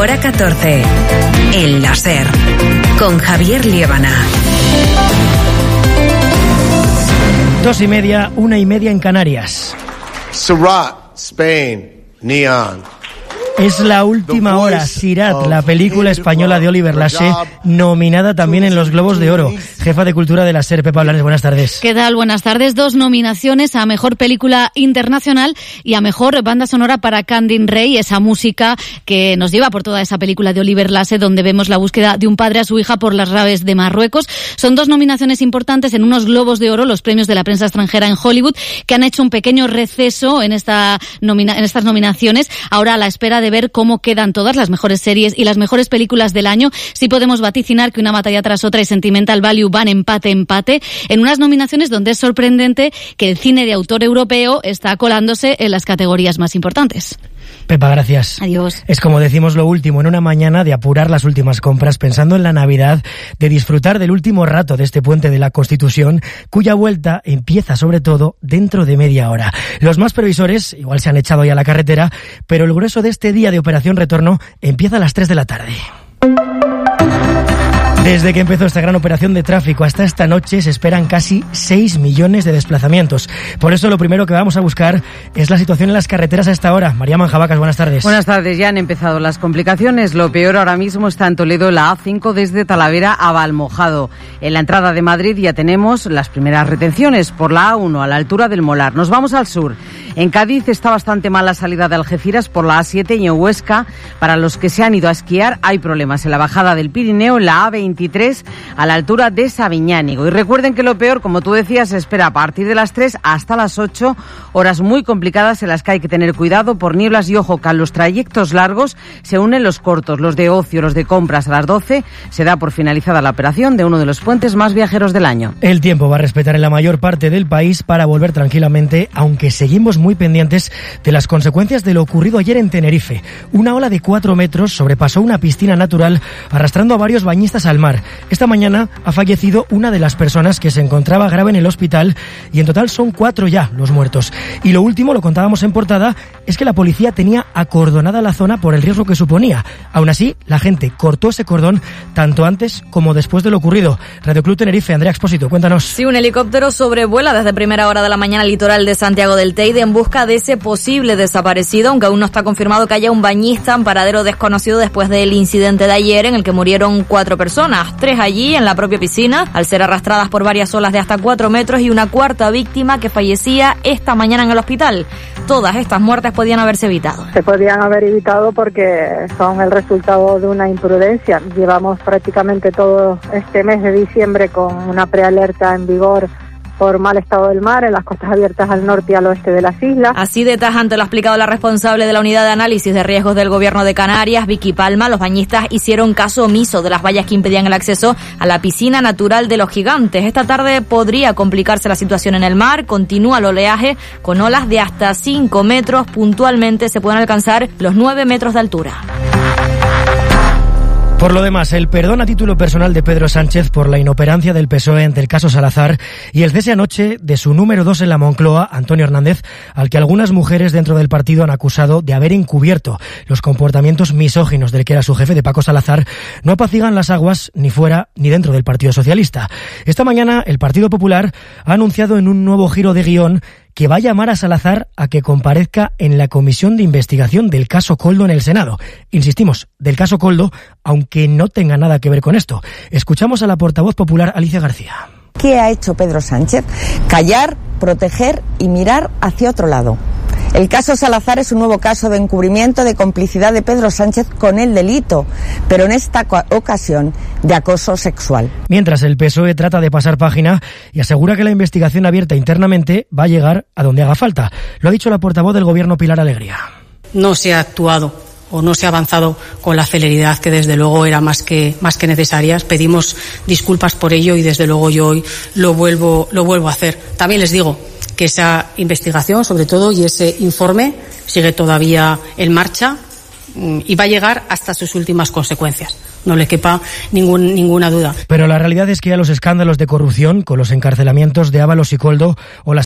Hora 14. El láser. Con Javier Liébana. 2:30, 1:30 en Canarias. Sirat, Spain, Neon. Es la última hora, Sirat, la película española de Oliver Lache, nominada también en los Globos de Oro. Jefa de Cultura de la SER, Pepa Blanes, buenas tardes. ¿Qué tal? Buenas tardes. 2 nominaciones a Mejor Película Internacional y a Mejor Banda Sonora para Candin Rey, esa música que nos lleva por toda esa película de Oliver Lache, donde vemos la búsqueda de un padre a su hija por las raves de Marruecos. Son 2 nominaciones importantes en unos Globos de Oro, los premios de la prensa extranjera en Hollywood, que han hecho un pequeño receso en estas nominaciones. Ahora a la espera de ver cómo quedan todas las mejores series y las mejores películas del año. Sí podemos vaticinar que Una batalla tras otra y Sentimental Value van empate, en unas nominaciones donde es sorprendente que el cine de autor europeo está colándose en las categorías más importantes. Pepa, gracias. Adiós. Es como decimos lo último, en una mañana de apurar las últimas compras, pensando en la Navidad, de disfrutar del último rato de este puente de la Constitución, cuya vuelta empieza sobre todo dentro de media hora. Los más previsores igual se han echado ya a la carretera, pero el grueso de este día de Operación Retorno empieza a las 3 de la tarde. Desde que empezó esta gran operación de tráfico hasta esta noche se esperan casi 6 millones de desplazamientos. Por eso lo primero que vamos a buscar es la situación en las carreteras a esta hora. María Manjabacas, buenas tardes. Buenas tardes, ya han empezado las complicaciones. Lo peor ahora mismo está en Toledo, la A5 desde Talavera a Valmojado. En la entrada de Madrid ya tenemos las primeras retenciones por la A1 a la altura del Molar. Nos vamos al sur. En Cádiz está bastante mal la salida de Algeciras por la A7 y en Huesca, para los que se han ido a esquiar, hay problemas en la bajada del Pirineo, en la A23 a la altura de Sabiñánigo. Y recuerden que lo peor, como tú decías, se espera a partir de las 3 hasta las 8, horas muy complicadas en las que hay que tener cuidado por nieblas y ojo que a los trayectos largos se unen los cortos, los de ocio, los de compras. A las 12 se da por finalizada la operación de uno de los puentes más viajeros del año. El tiempo va a respetar en la mayor parte del país para volver tranquilamente, aunque seguimos muy pendientes de las consecuencias de lo ocurrido ayer en Tenerife. Una ola de 4 metros sobrepasó una piscina natural arrastrando a varios bañistas al mar. Esta mañana ha fallecido una de las personas que se encontraba grave en el hospital y en total son 4 ya los muertos. Y lo último, lo contábamos en portada, es que la policía tenía acordonada la zona por el riesgo que suponía. Aún así, la gente cortó ese cordón tanto antes como después de lo ocurrido. Radio Club Tenerife, Andrea Expósito, cuéntanos. Sí, un helicóptero sobrevuela desde primera hora de la mañana el litoral de Santiago del Teide en busca de ese posible desaparecido, aunque aún no está confirmado que haya un bañista en paradero desconocido después del incidente de ayer en el que murieron 4 personas, 3 allí en la propia piscina, al ser arrastradas por varias olas de hasta 4 metros y una cuarta víctima que fallecía esta mañana en el hospital. Todas estas muertes podían haberse evitado. Se podían haber evitado porque son el resultado de una imprudencia. Llevamos prácticamente todo este mes de diciembre con una prealerta en vigor por mal estado del mar en las costas abiertas al norte y al oeste de las islas. Así de tajante lo ha explicado la responsable de la Unidad de Análisis de Riesgos del Gobierno de Canarias, Vicky Palma. Los bañistas hicieron caso omiso de las vallas que impedían el acceso a la piscina natural de los Gigantes. Esta tarde podría complicarse la situación en el mar. Continúa el oleaje con olas de hasta 5 metros. Puntualmente se pueden alcanzar los 9 metros de altura. Por lo demás, el perdón a título personal de Pedro Sánchez por la inoperancia del PSOE ante el caso Salazar y el cese anoche de su número 2 en la Moncloa, Antonio Hernández, al que algunas mujeres dentro del partido han acusado de haber encubierto los comportamientos misóginos del que era su jefe, de Paco Salazar, no apacigan las aguas ni fuera ni dentro del Partido Socialista. Esta mañana el Partido Popular ha anunciado en un nuevo giro de guión que va a llamar a Salazar a que comparezca en la comisión de investigación del caso Koldo en el Senado. Insistimos, del caso Koldo, aunque no tenga nada que ver con esto. Escuchamos a la portavoz popular Alicia García. ¿Qué ha hecho Pedro Sánchez? Callar, proteger y mirar hacia otro lado. El caso Salazar es un nuevo caso de encubrimiento de complicidad de Pedro Sánchez con el delito, pero en esta ocasión de acoso sexual. Mientras el PSOE trata de pasar página y asegura que la investigación abierta internamente va a llegar a donde haga falta. Lo ha dicho la portavoz del Gobierno, Pilar Alegría. No se ha actuado o no se ha avanzado con la celeridad que desde luego era más que necesarias. Pedimos disculpas por ello y desde luego yo hoy lo vuelvo a hacer. También les digo que esa investigación, sobre todo, y ese informe sigue todavía en marcha y va a llegar hasta sus últimas consecuencias. No le quepa ninguna duda. Pero la realidad es que ya los escándalos de corrupción, con los encarcelamientos de Ábalos y Koldo o las